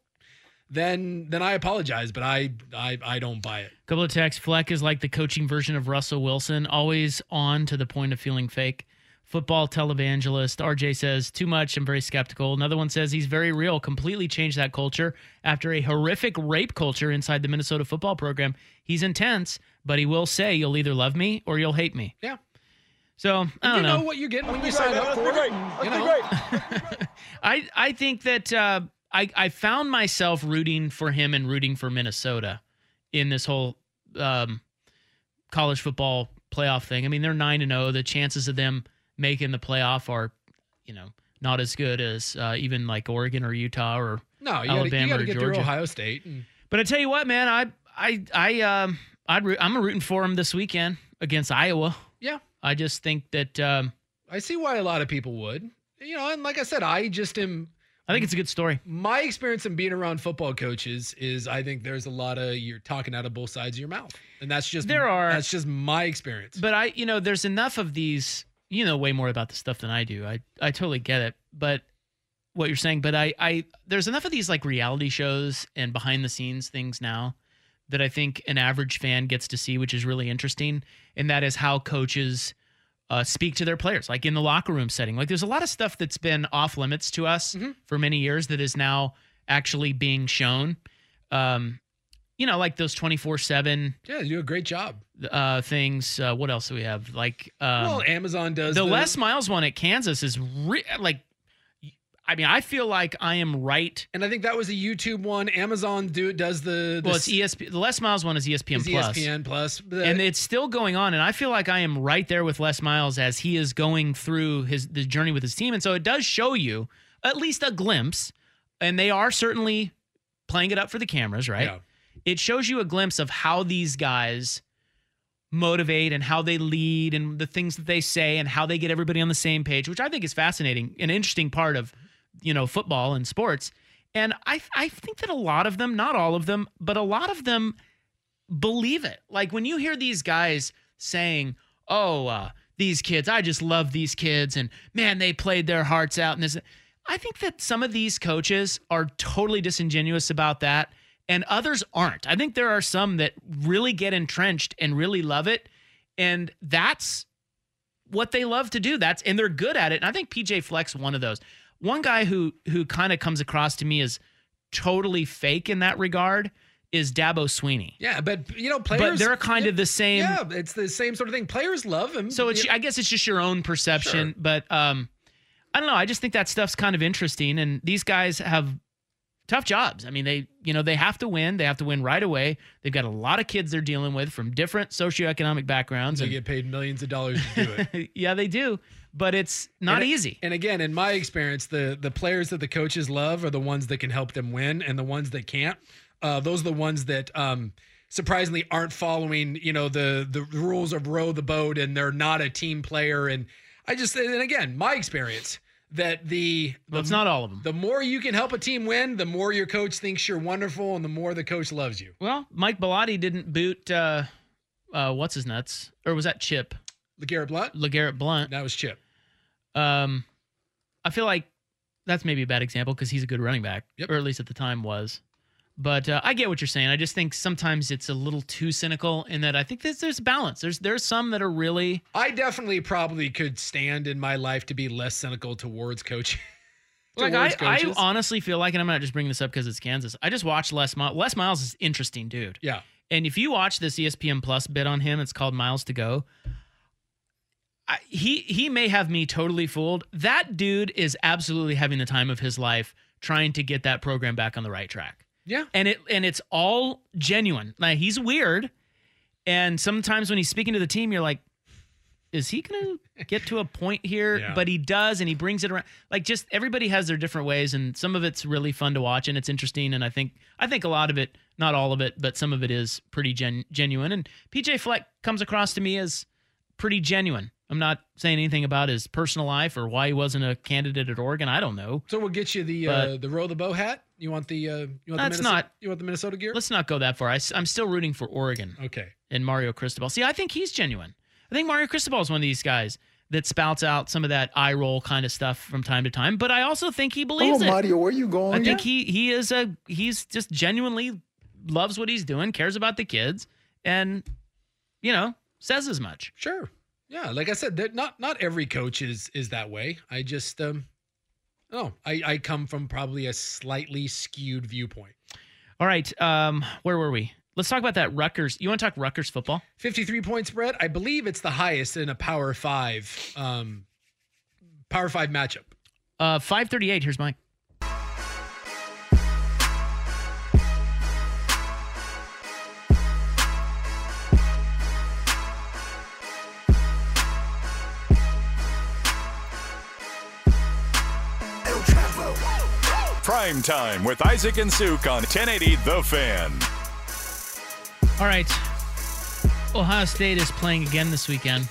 then then I apologize, but I I I don't buy it. Couple of texts. Fleck is like the coaching version of Russell Wilson, always on to the point of feeling fake. Football televangelist. R J says, too much. I'm very skeptical. Another one says he's very real. Completely changed that culture after a horrific rape culture inside the Minnesota football program. He's intense, but he will say you'll either love me or you'll hate me. Yeah. So I don't you know. know. what you're getting when you sign up for it. You know. I I think that uh, I I found myself rooting for him and rooting for Minnesota in this whole um, college football playoff thing. I mean, they're nine and zero. The chances of them making the playoff are, you know, not as good as uh, even like Oregon or Utah or No, you Alabama gotta, you gotta or get Georgia. through Ohio State. And But I tell you what, man, I I I um I'd root, I'm rooting for him this weekend against Iowa. yeah, I just think that um, I see why a lot of people would. You know, and like I said, I just am. I think it's a good story. My experience in being around football coaches is I think there's a lot of you're talking out of both sides of your mouth, and that's just There are. that's just my experience. But I, you know, there's enough of these. You know way more about this stuff than I do. I I totally get it. But what you're saying, but I I there's enough of these like reality shows and behind the scenes things now that I think an average fan gets to see, which is really interesting, and that is how coaches uh, speak to their players, like in the locker room setting. Like there's a lot of stuff that's been off limits to us Mm-hmm. for many years that is now actually being shown. Um, you know, like those twenty-four seven Yeah, you do a great job. uh, things. Uh, what else do we have? Like um, well, Amazon does the the Les Miles one at Kansas is re- like, I mean, I feel like I am right. and I think that was a YouTube one. Amazon do does the, the Well, it's E S P N. The Les Miles one is E S P N is Plus. E S P N Plus, The- And it's still going on, and I feel like I am right there with Les Miles as he is going through his the journey with his team. And so it does show you at least a glimpse, and they are certainly playing it up for the cameras, right? Yeah. It shows you a glimpse of how these guys motivate and how they lead and the things that they say and how they get everybody on the same page, which I think is fascinating, an interesting part of, you know, football and sports. And I I think that a lot of them, not all of them, but a lot of them believe it. Like when you hear these guys saying, oh, uh, these kids, I just love these kids. And man, they played their hearts out. And this, I think that some of these coaches are totally disingenuous about that. And others aren't. I think there are some that really get entrenched and really love it. And that's what they love to do. That's and they're good at it. And I think P J Fleck's one of those. One guy who who kind of comes across to me as totally fake in that regard is Dabo Sweeney. Yeah, but you know, players. But they're kind yeah, of the same. Yeah, it's the same sort of thing. Players love him. So it's yeah. I guess it's just your own perception. Sure. But um, I don't know. I just think that stuff's kind of interesting. And these guys have tough jobs. I mean, they you know they have to win. They have to win right away. They've got a lot of kids they're dealing with from different socioeconomic backgrounds. They and, get paid millions of dollars to do it. Yeah, they do. But it's not and, easy. And again, in my experience, the the players that the coaches love are the ones that can help them win, and the ones that can't, uh, those are the ones that um, surprisingly aren't following, you know, the the rules of row the boat, and they're not a team player. And I just, and again, my experience that the well, it's the, not all of them. The more you can help a team win, the more your coach thinks you're wonderful, and the more the coach loves you. Well, Mike Bellotti didn't boot uh, uh, what's his nuts, or was that Chip? LeGarrette Blount. LeGarrette Blount. That was Chip. Um, I feel like that's maybe a bad example because he's a good running back, yep. or at least at the time was. But uh, I get what you're saying. I just think sometimes it's a little too cynical in that I think there's, there's balance. There's there's some that are really. I definitely probably could stand in my life to be less cynical towards coaching. Like I, I honestly feel like, and I'm not just bringing this up because it's Kansas. I just watched Les Miles. Les Miles is interesting, dude. Yeah. And if you watch this E S P N Plus bit on him, it's called Miles to Go. I, he he may have me totally fooled. That dude is absolutely having the time of his life trying to get that program back on the right track. Yeah. And it and it's all genuine. Like he's weird. And sometimes when he's speaking to the team, you're like, is he going to get to a point here? Yeah. But he does, and he brings it around. Like just everybody has their different ways, and some of it's really fun to watch, and it's interesting. And I think I think a lot of it, not all of it, but some of it is pretty gen, genuine. And P J Fleck comes across to me as pretty genuine. I'm not saying anything about his personal life or why he wasn't a candidate at Oregon. I don't know. So we'll get you the But- uh, the row the bow hat. You want the uh, you want the That's Minnesota, not- you want the Minnesota gear? Let's not go that far. I, am still rooting for Oregon Okay. and Mario Cristobal. See, I think he's genuine. I think Mario Cristobal is one of these guys that spouts out some of that eye roll kind of stuff from time to time. But I also think he believes Oh, it. Mario, where you going? I think he he is a he's just genuinely loves what he's doing, cares about the kids, and you know says as much. Sure. Yeah, like I said, that not not every coach is is that way. I just um oh, I I come from probably a slightly skewed viewpoint. All right, um, where were we? Let's talk about that Rutgers. You want to talk Rutgers football? fifty-three point spread. I believe it's the highest in a Power Five um Power Five matchup. Uh, five thirty-eight. Here's Mike. Prime Time with Isaac and Suk on ten eighty The Fan. All right. Ohio State is playing again this weekend.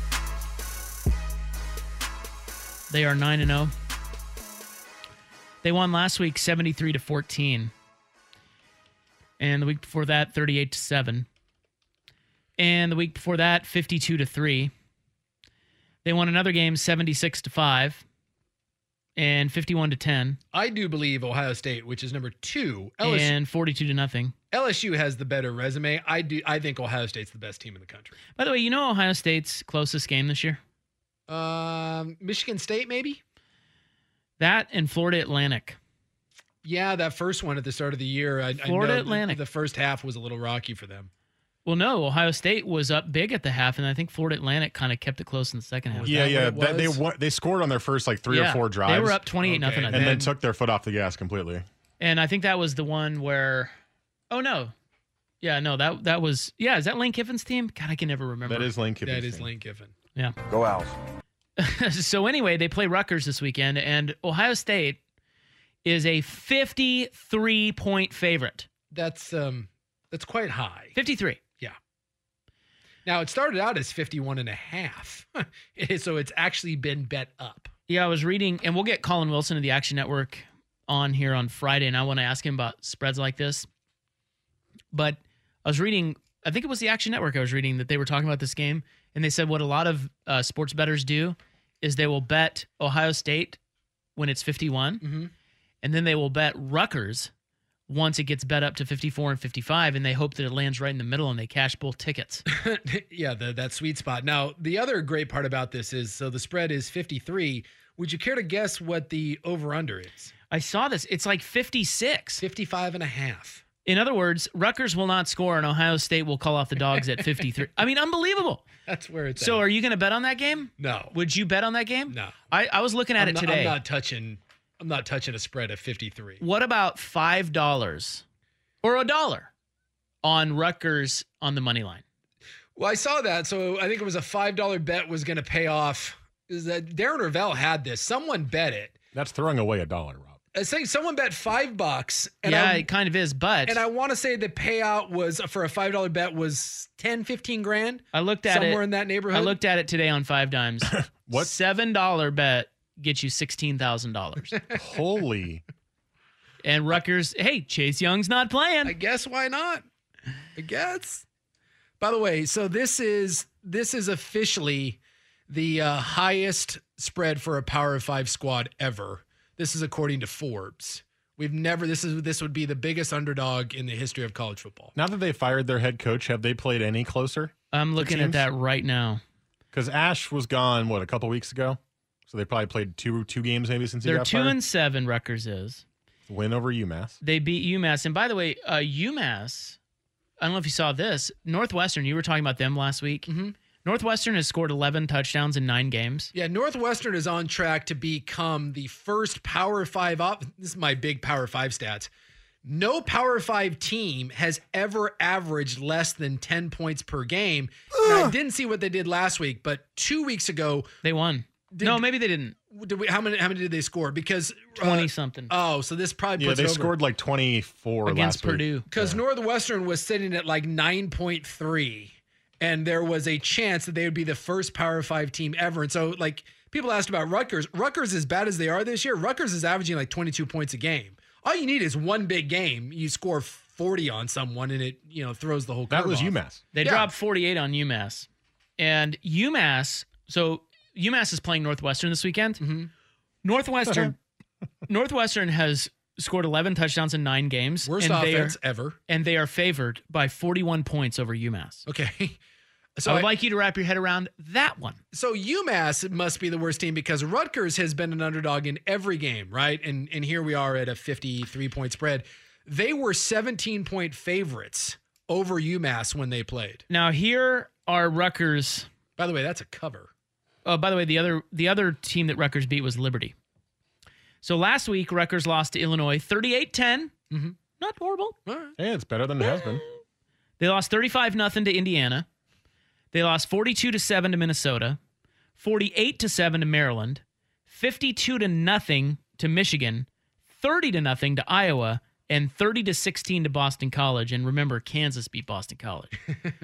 They are nine and oh. They won last week seventy-three to fourteen. And the week before that thirty-eight to seven. And the week before that fifty-two to three. They won another game seventy-six to five and fifty-one to ten. I do believe Ohio State, which is number two, L S U, and forty-two to nothing. L S U has the better resume. I do. I think Ohio State's the best team in the country. By the way, you know Ohio State's closest game this year? Um, Michigan State, maybe. That and Florida Atlantic. Yeah, that first one at the start of the year. I, Florida I know Atlantic. The, the first half was a little rocky for them. Well, no, Ohio State was up big at the half, and I think Florida Atlantic kind of kept it close in the second half. Yeah, yeah. what it That, they was? won, they scored on their first like three Yeah, or four drives. They were up twenty-eight nothing, Okay. I and think. then took their foot off the gas completely. And I think that was the one where, oh no, yeah, no, that that was yeah. Is that Lane Kiffin's team? God, I can never remember. That is Lane Kiffin. That is Lane Kiffin. Yeah. Go Owls. So anyway, they play Rutgers this weekend, and Ohio State is a fifty-three point favorite. That's um, that's quite high. fifty-three. Yeah. Now it started out as fifty-one and a half, so it's actually been bet up. Yeah, I was reading, and we'll get Colin Wilson of the Action Network on here on Friday, and I want to ask him about spreads like this. But I was reading, I think it was the Action Network I was reading, that they were talking about this game, and they said what a lot of uh, sports bettors do is they will bet Ohio State when it's fifty-one, Mm-hmm. and then they will bet Rutgers once it gets bet up to fifty-four and fifty-five, and they hope that it lands right in the middle and they cash both tickets. Yeah, the, that sweet spot. Now, the other great part about this is, so the spread is fifty-three. Would you care to guess what the over-under is? I saw this. It's like fifty-six. fifty-five and a half. In other words, Rutgers will not score and Ohio State will call off the dogs at fifty-three. I mean, unbelievable. That's where it's So at. are you going to bet on that game? No. Would you bet on that game? No. I, I was looking at I'm it not, today. I'm not touching I'm not touching a spread of fifty-three. What about five dollars or a dollar on Rutgers on the money line? Well, I saw that. So I think it was a five dollar bet was going to pay off. Is that Darren Ravel had this. Someone bet it. That's throwing away a dollar, Rob. I think someone bet five bucks. And yeah, I, it kind of is, but and I want to say the payout was for a five dollar bet was ten, fifteen grand. I looked at somewhere it, in that neighborhood. I looked at it today on Five Dimes. What? seven dollar bet gets you sixteen thousand dollars. Holy. And Rutgers, hey, Chase Young's not playing. I guess why not? I guess. By the way, so this is this is officially the uh, highest spread for a Power Five squad ever. This is according to Forbes. We've never. This is this would be the biggest underdog in the history of college football. Now that they fired their head coach, have they played any closer? I'm looking at that right now. Because Ash was gone, what, a couple weeks ago? So they probably played two two games maybe since he They're got two fired? and seven. Rutgers is. Win over UMass. They beat UMass. And by the way, uh, UMass, I don't know if you saw this. Northwestern, you were talking about them last week. Mm-hmm. Northwestern has scored eleven touchdowns in nine games. Yeah, Northwestern is on track to become the first Power Five. Op- this is my big Power Five stats. No Power Five team has ever averaged less than ten points per game. Now, I didn't see what they did last week, but two weeks ago they won. Did, no, maybe they didn't. Did we, how many? How many did they score? Because twenty uh, something. Oh, so this probably Yeah, puts they it over. scored like twenty-four against last Purdue. Because yeah. Northwestern was sitting at like nine point three, and there was a chance that they would be the first Power Five team ever. And so, like, people asked about Rutgers. Rutgers, as bad as they are this year, Rutgers is averaging like twenty-two points a game. All you need is one big game. You score forty on someone, and it you know throws the whole. That was off. UMass. They yeah. dropped forty-eight on UMass, and UMass. So UMass is playing Northwestern this weekend. Mm-hmm. Northwestern, Northwestern has scored eleven touchdowns in nine games. Worst and offense they are, ever, and they are favored by forty-one points over UMass. Okay. So I would I, like you to wrap your head around that one. So UMass must be the worst team because Rutgers has been an underdog in every game, right? And and here we are at a fifty-three point spread. They were seventeen point favorites over UMass when they played. Now here are Rutgers. By the way, that's a cover. Oh, by the way, the other the other team that Rutgers beat was Liberty. So last week, Rutgers lost to Illinois thirty-eight ten. Mm-hmm. Not horrible. All right. Yeah, it's better than it has been. They lost thirty-five nothing to Indiana. They lost forty-two to seven to Minnesota, forty-eight to seven to Maryland, fifty-two to nothing to Michigan, thirty to nothing to Iowa, and thirty to sixteen to Boston College. And remember, Kansas beat Boston College.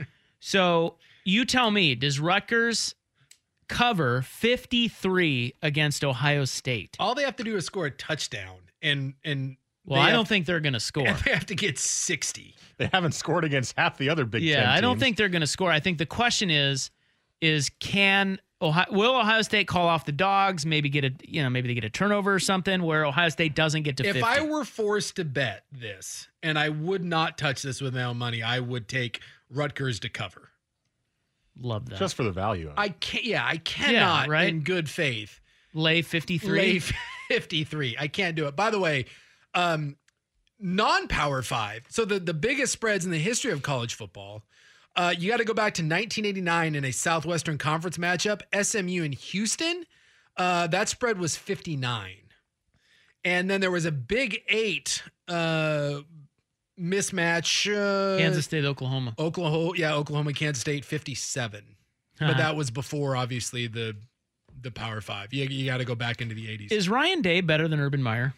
So you tell me, does Rutgers cover fifty-three against Ohio State? All they have to do is score a touchdown, and and well, I don't think they're going to score. And they have to get sixty. They haven't scored against half the other Big Ten Yeah, teams. I don't think they're going to score. I think the question is, is can Ohio, will Ohio State call off the dogs? Maybe get a you know maybe they get a turnover or something where Ohio State doesn't get to if fifty. I were forced to bet this, and I would not touch this with my own money, I would take Rutgers to cover. Love that. Just for the value. Of it. I can't. Yeah, I cannot. Yeah, right? In good faith, lay fifty-three. Lay fifty-three. I can't do it. By the way, um, non-Power Five. So the the biggest spreads in the history of college football. Uh, you got to go back to nineteen eighty-nine in a Southwestern Conference matchup, S M U and Houston. Uh, that spread was fifty-nine, and then there was a Big Eight uh, mismatch. Uh, Kansas State, Oklahoma. Oklahoma, yeah, Oklahoma, Kansas State, fifty-seven. Uh-huh. But that was before, obviously, the the Power Five. You, you got to go back into the eighties. Is Ryan Day better than Urban Meyer?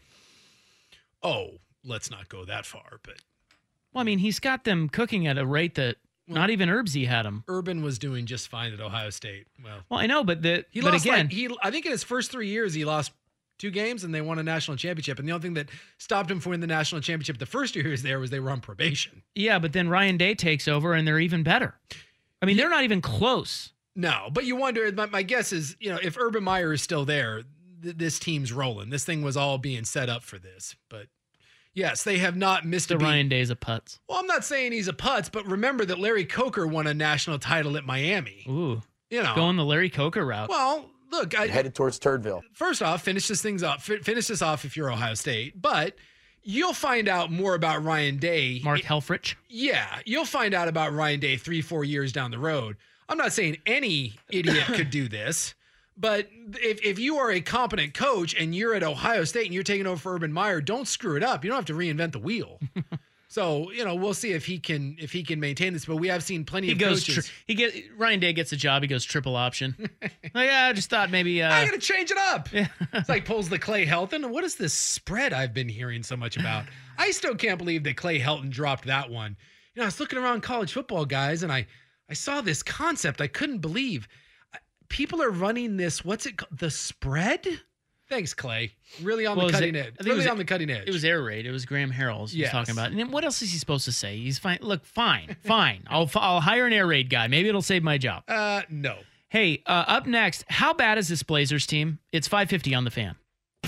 Oh, let's not go that far. But well, I mean, he's got them cooking at a rate that well, not even Herbsy had him. Urban was doing just fine at Ohio State. Well, well, I know, but the he but lost again, like, he I think in his first three years he lost two games, and they won a national championship. And the only thing that stopped him from winning the national championship the first year he was there was they were on probation. Yeah, but then Ryan Day takes over, and they're even better. I mean, they're not even close. No, but you wonder, my, my guess is, you know, if Urban Meyer is still there, th- this team's rolling. This thing was all being set up for this. But yes, they have not missed the a beat. Ryan Day's a putz. Well, I'm not saying he's a putz, but remember that Larry Coker won a national title at Miami. Ooh. You know, going the Larry Coker route. Well, look, I headed towards Turdville. First off, finish this things off. F- finish this off if you're Ohio State, but you'll find out more about Ryan Day. Mark Helfrich. Yeah, you'll find out about Ryan Day three, four years down the road. I'm not saying any idiot could do this, but if if you are a competent coach and you're at Ohio State and you're taking over for Urban Meyer, don't screw it up. You don't have to reinvent the wheel. So, you know, we'll see if he can if he can maintain this, but we have seen plenty he of goes coaches. Tri- he get Ryan Day gets a job. He goes triple option. Like, yeah, I just thought maybe uh, I got to change it up. It's like pulls the Clay Helton. What is this spread I've been hearing so much about? I still can't believe that Clay Helton dropped that one. You know, I was looking around college football, guys, and I I saw this concept I couldn't believe. People are running this. What's it called? The spread? Thanks, Clay. Really on well, the cutting it, edge. I think Really it was, on the cutting edge. It was air raid. It was Graham Harrells he Yes. was talking about. And then what else is he supposed to say? He's fine. Look, fine, fine. I'll I'll hire an air raid guy. Maybe it'll save my job. Uh, no. Hey, uh, up next, how bad is this Blazers team? It's five fifty on the Fan.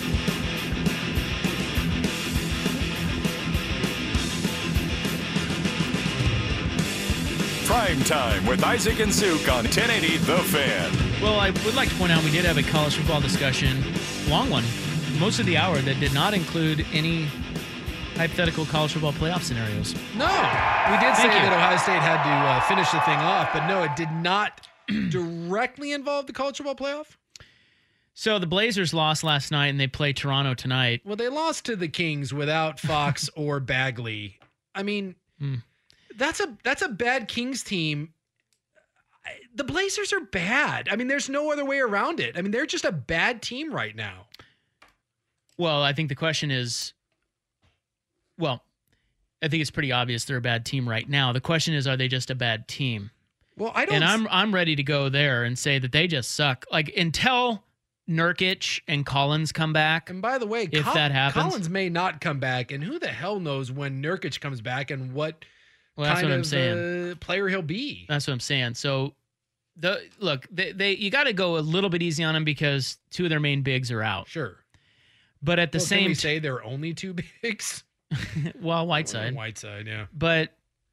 Prime Time with Isaac and Suk on ten eighty The Fan. Well, I would like to point out we did have a college football discussion, long one, most of the hour, that did not include any hypothetical college football playoff scenarios. No. We did say Thank you. that Ohio State had to uh, finish the thing off, but no, it did not directly involve the college football playoff. So the Blazers lost last night, and they play Toronto tonight. Well, they lost to the Kings without Fox or Bagley. I mean, Hmm. that's a that's a bad Kings team. I- The Blazers are bad. I mean, there's no other way around it. I mean, they're just a bad team right now. Well, I think the question is, well, I think it's pretty obvious they're a bad team right now. The question is, are they just a bad team? Well, I don't. And s- I'm I'm ready to go there and say that they just suck. Like until Nurkic and Collins come back. And by the way, if Col- that happens, Collins may not come back, and who the hell knows when Nurkic comes back and what well, that's kind what I'm of saying. uh, player he'll be. That's what I'm saying. So, the look, they, they you got to go a little bit easy on them because two of their main bigs are out. Sure, but at the well, same can we t- say there are only two bigs. well, Whiteside, Whiteside, yeah. but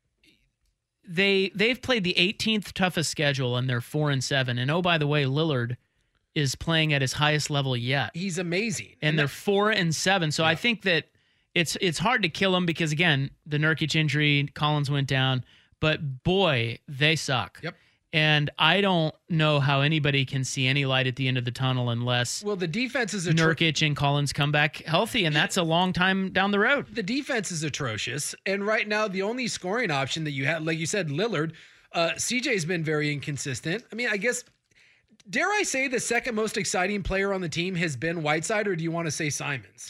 they they've played the eighteenth toughest schedule and they're four and seven. And oh, by the way, Lillard is playing at his highest level yet. He's amazing, and, and they're that- four and seven. So Yeah. I think that it's it's hard to kill them because again, the Nurkic injury, Collins went down, but boy, they suck. Yep. And I don't know how anybody can see any light at the end of the tunnel unless Well, the defense is atro- Nurkic and Collins come back healthy, and that's a long time down the road. the defense is atrocious, and right now the only scoring option that you have, like you said, Lillard. Uh, C J's been very inconsistent. I mean, I guess dare I say the second most exciting player on the team has been Whiteside, or do you want to say Simons?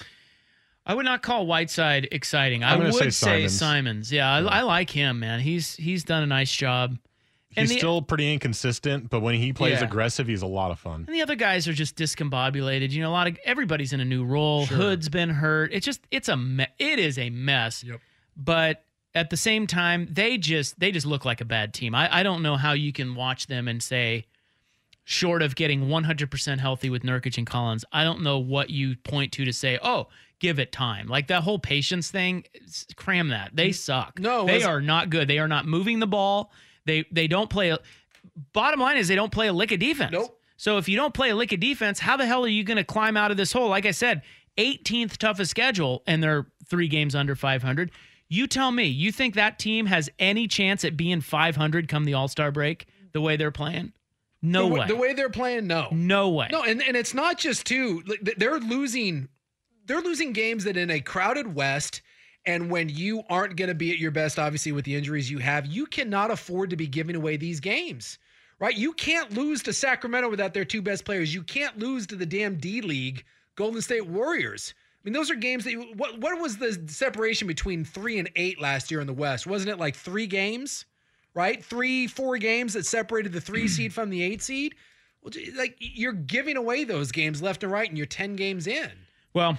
I would not call Whiteside exciting. I I'm gonna would say say Simons. Simons. Yeah, I, I like him, man. He's he's done a nice job. He's the- still pretty inconsistent, but when he plays Yeah. aggressive, he's a lot of fun. And the other guys are just discombobulated. You know, a lot of everybody's in a new role. Sure. Hood's been hurt. It's just it's a me- it is a mess. Yep. But at the same time, they just they just look like a bad team. I, I don't know how you can watch them and say, short of getting one hundred percent healthy with Nurkic and Collins, I don't know what you point to to say, oh, give it time. Like that whole patience thing, s- cram that. They suck. No, they was- are not good. They are not moving the ball. They they don't play. A, bottom line is they don't play a lick of defense. Nope. So if you don't play a lick of defense, how the hell are you going to climb out of this hole? Like I said, eighteenth toughest schedule, and they're three games under five hundred. You tell me, you think that team has any chance at being five hundred come the All-Star break the way they're playing? No the, way. The way they're playing, no. No way. No, and, and it's not just two. Like, th- They're losing. They're losing games that in a crowded West, and when you aren't going to be at your best, obviously with the injuries you have, you cannot afford to be giving away these games, right? You can't lose to Sacramento without their two best players. You can't lose to the damn D League Golden State Warriors. I mean, those are games that you, what what was the separation between three and eight last year in the West? Wasn't it like three games, right? Three, four games that separated the three seed from the eight seed. Well, like you're giving away those games left and right, and you're ten games in. Well,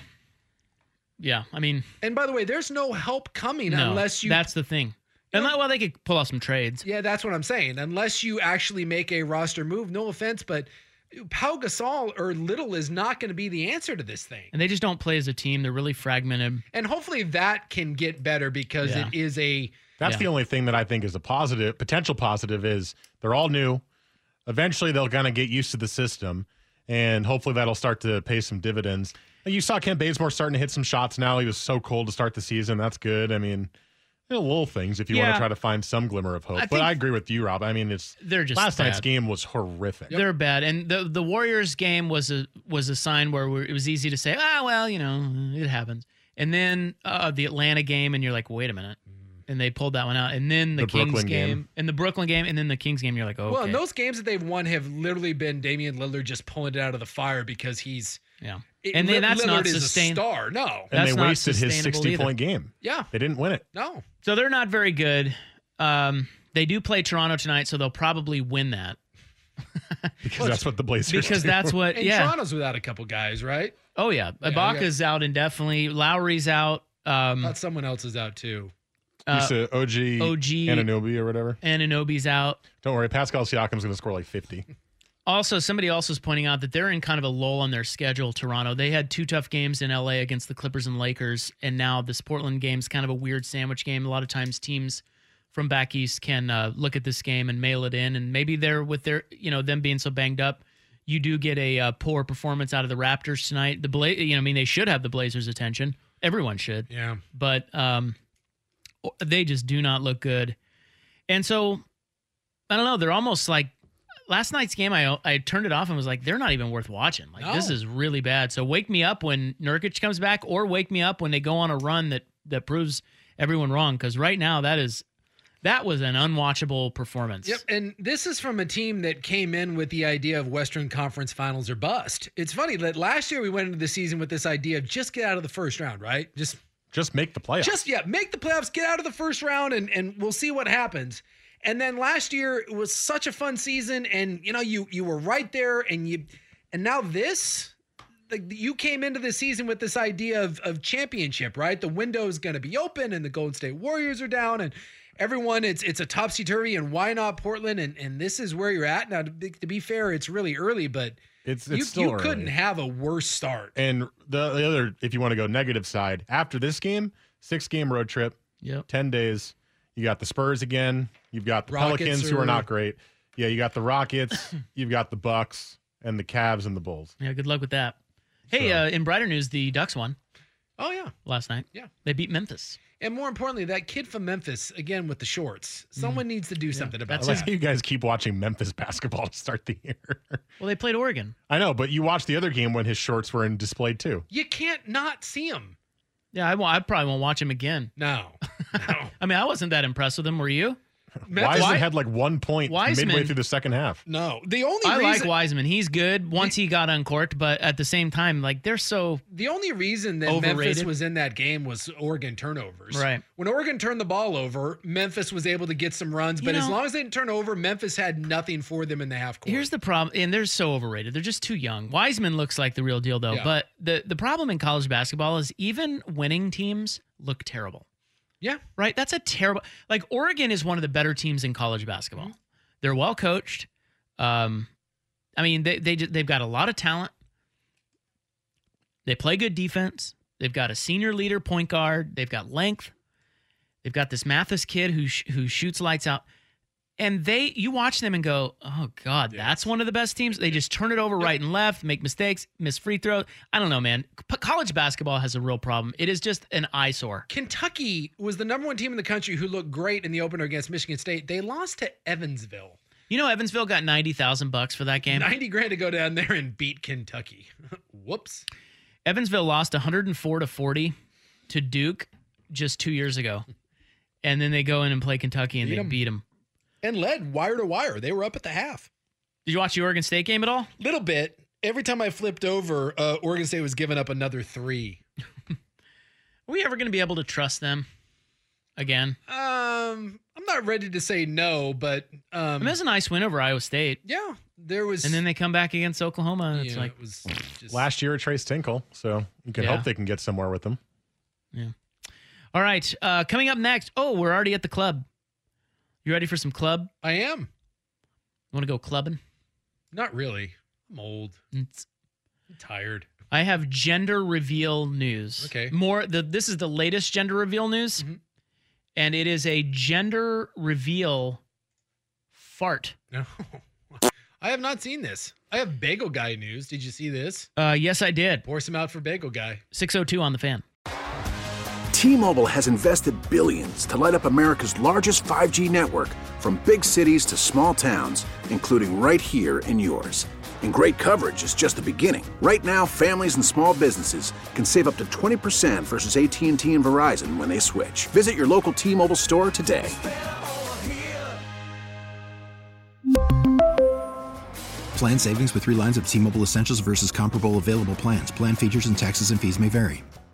yeah, I mean, and by the way, there's no help coming no, unless you. That's the thing. And that, well, they could pull off some trades. Yeah, that's what I'm saying. Unless you actually make a roster move. No offense, but Pau Gasol or Little is not going to be the answer to this thing. And they just don't play as a team. They're really fragmented. And hopefully that can get better because yeah. it is a. That's yeah. the only thing that I think is a positive, potential positive is they're all new. Eventually they'll kind of get used to the system, and hopefully that'll start to pay some dividends. You saw Kent Bazemore starting to hit some shots now. He was so cold to start the season. That's good. I mean, you know, little things if you yeah. want to try to find some glimmer of hope. I but I agree with you, Rob. I mean, it's they're just last bad. night's game was horrific. They're bad, and the the Warriors game was a was a sign where we're, it was easy to say, ah, well, you know, it happens. And then uh, the Atlanta game, and you're like, wait a minute. And they pulled that one out. And then the, The Kings Brooklyn game, game. and the Brooklyn game, and then the Kings game, you're like, oh, Well, okay. and those games that they've won have literally been Damian Lillard just pulling it out of the fire because he's yeah. It, And then that's Lillard not is sustain- a star. No. And That's they not wasted his sustainable sixty-point either. game. Yeah. They didn't win it. No. So they're not very good. Um, they do play Toronto tonight, so they'll probably win that. Because Well, that's what the Blazers Because do. that's what, And yeah. Toronto's without a couple guys, right? Oh, yeah. Yeah, Ibaka's out indefinitely. Lowry's out. Um, Thought someone else is out too. uh, Used to O G, O G Anunoby or whatever. Anunoby's out. Don't worry, Pascal Siakam's going to score like fifty. Also, somebody else was pointing out that they're in kind of a lull on their schedule, Toronto. They had two tough games in L A against the Clippers and Lakers, and now this Portland game's kind of a weird sandwich game. A lot of times teams from back east can uh, look at this game and mail it in, and maybe they're with their, you know, them being so banged up, you do get a uh, poor performance out of the Raptors tonight. The Bla- you know, I mean, they should have the Blazers' attention. Everyone should. Yeah. But um, they just do not look good. And so, I don't know, they're almost like, last night's game, I I turned it off and was like, they're not even worth watching. Like, No. this is really bad. So wake me up when Nurkic comes back, or wake me up when they go on a run that that proves everyone wrong. Because right now, that is that was an unwatchable performance. Yep, and this is from a team that came in with the idea of Western Conference Finals or bust. It's funny that last year we went into the season with this idea of just get out of the first round, right? Just Just make the playoffs. just yeah, make the playoffs, get out of the first round, and and we'll see what happens. And then last year it was such a fun season, and you know you you were right there, and you and now this, like you came into the season with this idea of of championship, right? The window is going to be open, and the Golden State Warriors are down, and everyone it's it's a topsy turvy, and why not Portland? And and this is where you're at now. To be, to be fair, it's really early, but It's it's you still you early. couldn't have a worse start. And the, the other, if you want to go negative side, after this game, six game road trip, Yep. ten days. You got the Spurs again. You've got the Rockets Pelicans, who are- are not great. Yeah, you got the Rockets. You've got the Bucks and the Cavs and the Bulls. Yeah, good luck with that. Hey, So- uh, in brighter news, the Ducks won Oh yeah, last night. Yeah. They beat Memphis. and more importantly, that kid from Memphis again with the shorts. Someone needs to do something about I That's that. like how you guys keep watching Memphis basketball to start the year. Well, they played Oregon. I know, but you watched the other game when his shorts were in display too. You can't not see him. Yeah, I, won't, I probably won't watch him again. No, no. I mean, I wasn't that impressed with him. Were you? Memphis- Wiseman had like one point Wiseman- midway through the second half. No, the only I reason like Wiseman. He's good once he got uncorked, but at the same time, like they're so the only reason that Overrated. Memphis was in that game was Oregon turnovers. Right. When Oregon turned the ball over, Memphis was able to get some runs, You but as know- long as they didn't turn over, Memphis had nothing for them in the half court. Here's the problem, and they're so overrated. They're just too young. Wiseman looks like the real deal, though. Yeah. But the the problem in college basketball is even winning teams look terrible. yeah. Right? That's a terrible. Like Oregon is one of the better teams in college basketball. They're well coached. Um, I mean, they they ju- they've got a lot of talent. They play good defense. They've got a senior leader point guard. They've got length. They've got this Mathis kid who sh- who shoots lights out. And they, you watch them and go, oh God, that's one of the best teams. They just turn it over right and left, make mistakes, miss free throws. I don't know, man. P- college basketball has a real problem. It is just an eyesore. Kentucky was the number one team in the country who looked great in the opener against Michigan State. They lost to Evansville. You know, Evansville got ninety thousand bucks for that game. ninety grand to go down there and beat Kentucky. Whoops. Evansville lost one hundred four to forty to Duke just two years ago. And then they go in and play Kentucky and Beat they 'em. beat them. And led wire to wire. They were up at the half. Did you watch the Oregon State game at all? Little bit. Every time I flipped over, uh, Oregon State was giving up another three. Are we ever going to be able to trust them again? Um, I'm not ready to say no, but um, I mean, it was a nice win over Iowa State. yeah, there was, and then they come back against Oklahoma, and it's yeah, like it was just, Last year, Trace Tinkle, so you can Yeah. hope they can get somewhere with them. yeah. All right, uh, coming up next. Oh, we're already at the club. You ready for some club? I am. Want to go clubbing? Not really. I'm old. It's, I'm tired. I have gender reveal news. Okay. More. The this is the latest gender reveal news, Mhm. and it is a gender reveal fart. No. I have not seen this. I have Bagel Guy news. Did you see this? Uh, yes, I did. Pour some out for Bagel Guy. six oh two on the fan. T-Mobile has invested billions to light up America's largest five G network, from big cities to small towns, including right here in yours. And great coverage is just the beginning. Right now, families and small businesses can save up to twenty percent versus A T and T and Verizon when they switch. Visit your local T-Mobile store today. Plan savings with three lines of T-Mobile Essentials versus comparable available plans. Plan features and taxes and fees may vary.